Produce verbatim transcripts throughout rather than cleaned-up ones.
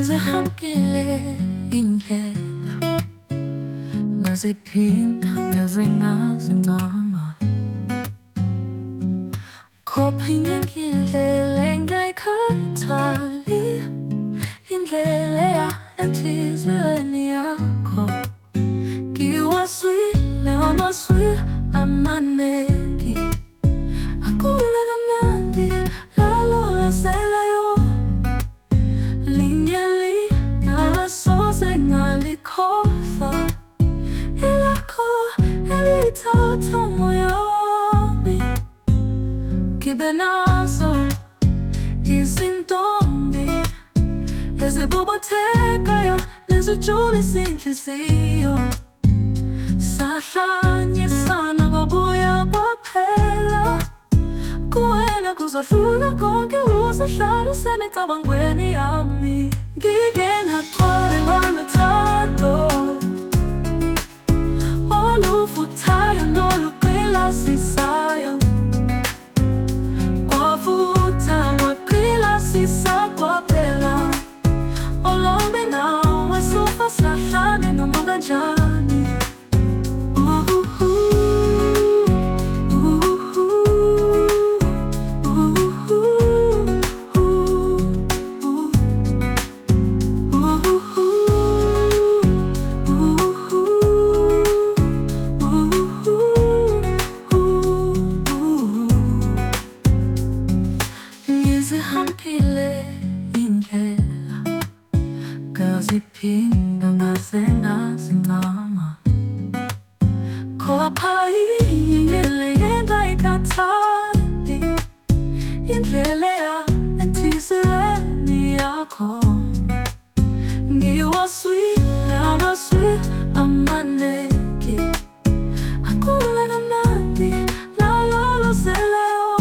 ngizihambile indlela ngaziphinda ngaze ngazincama kophinye ngindlela engayikhathali indlela eya enhliziyweni yakho ngiwaswile amaswile amanengi akula kamnandi lalolaselayo linyali nalasoze ngalikhohlwa ilakho elithatha umoya wami ngibe nazo izintombi ezibobothekayo nezijulisa inhliziyo sahlanyisana ngobuya kwaphela kuwena kuzodlula konke uzohlala usemicabangweni yami ngike ngathwala ngothando oluvuthayo noluqilasisayo kwavutha kwaqilasisa kwaphela olombe nawe sufa sahlane noma kanjani. Ngizihambile indlela ngaziphinda ngaze ngazincama khopha indlela engayikhathali indlela eya enhliziyweni yakho ngiwaswile amaswile amanengi akula kamnandi laloloselayo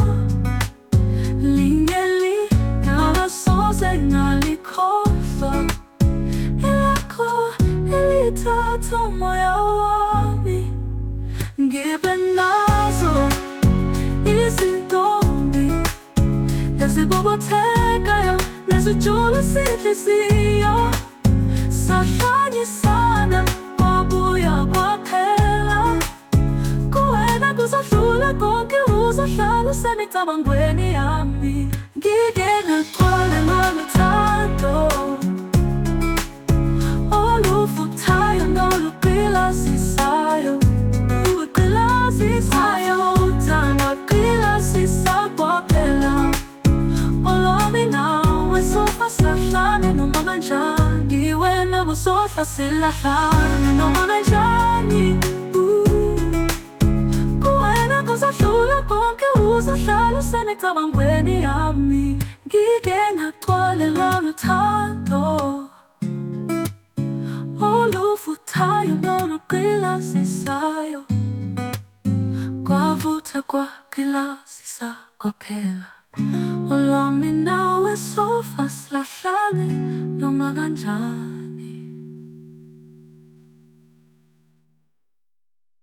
linyali nalasoze ngalikhohlwa ilakho elithatha umoya wami ngibe nazo izintombi ezibobothekayo nezijulisa inhliziyo sahlanyisana kwabuya kwaphela kuwena kuzodlula konke uzohlala usemicabangweni yami ngike ngagcwala ngothando oluvuthayo noluqilasisayo uqilasisisayo uthando qilasisa kwaphela olombe nawe sufa sahlane noma kanjani wena kusohla silahlane noma kanjani kuwena kuzodlula konke uzohlala usemicabangweni yami ngike ngagcwala ngothando oluvuthayo noluqilasisayo kwavutha kwaqilasisa kwaphela olwami nawe sofa silahlane noma kanjani.